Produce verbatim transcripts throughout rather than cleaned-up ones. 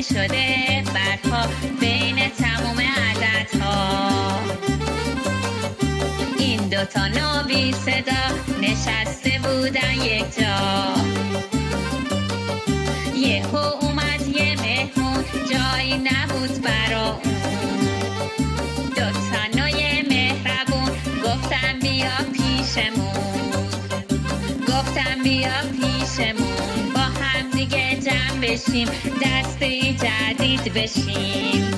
شده برپا بین تمام عددها. این دوتا نوبی صدا نشسته بودن یک جا. یهو اومد یه مهمون جایی نبود برا اون. دوتا نوی مهربون گفتم بیا پیشمون، گفتم بیا پیشمون، با هم دیگه جمع بشیم، دسته جدید بشیم.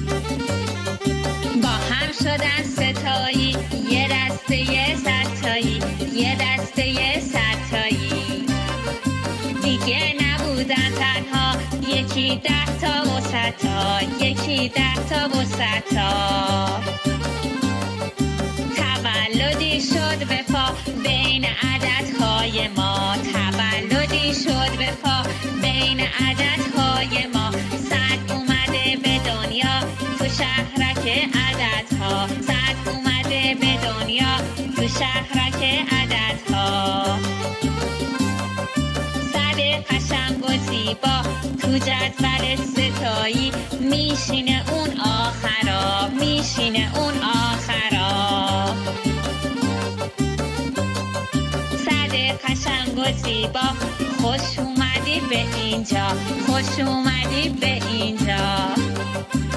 با هم شدن ستایی، یه دسته یه ستایی، یه دسته یه ستایی. دیگه نبودن تنها، یکی ده تا و ستا، یکی ده تا و ستا. تولدی شد به پا بین عددهای ما، تولدی شد به پا بین عددهای ما. صد اومده به دنیا تو شهرک عددها، صد اومده به دنیا تو شهرک عددها. صد قشنگ و زیبا تو جدول ستایی، میشینه اون آخرا، میشینه اون آخرا. صد قشنگ و زیبا خوش اومدی به اینجا، خوش اومدی به اینجا.